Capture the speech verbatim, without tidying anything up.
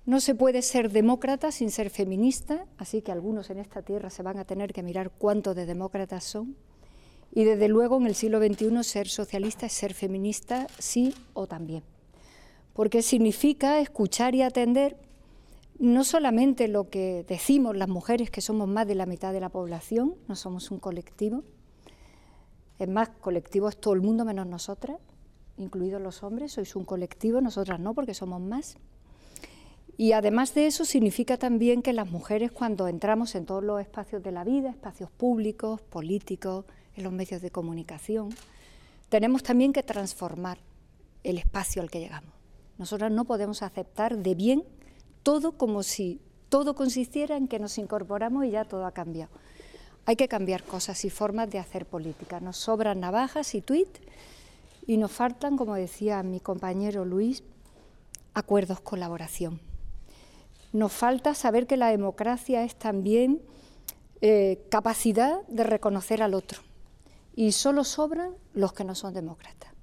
No se puede ser demócrata sin ser feminista, así que algunos en esta tierra se van a tener que mirar cuántos de demócratas son. Y desde luego en el siglo veintiuno ser socialista es ser feminista sí o también. Porque significa escuchar y atender no solamente lo que decimos las mujeres, que somos más de la mitad de la población, no somos un colectivo. Es más, colectivo es todo el mundo menos nosotras, incluidos los hombres, sois un colectivo, nosotras no, porque somos más. Y además de eso significa también que las mujeres, cuando entramos en todos los espacios de la vida, espacios públicos, políticos, en los medios de comunicación, tenemos también que transformar el espacio al que llegamos. Nosotras no podemos aceptar de bien todo como si todo consistiera en que nos incorporamos y ya todo ha cambiado. Hay que cambiar cosas y formas de hacer política. Nos sobran navajas y tuits y nos faltan, como decía mi compañero Luis, acuerdos, colaboración. Nos falta saber que la democracia es también eh, capacidad de reconocer al otro. Y solo sobran los que no son demócratas.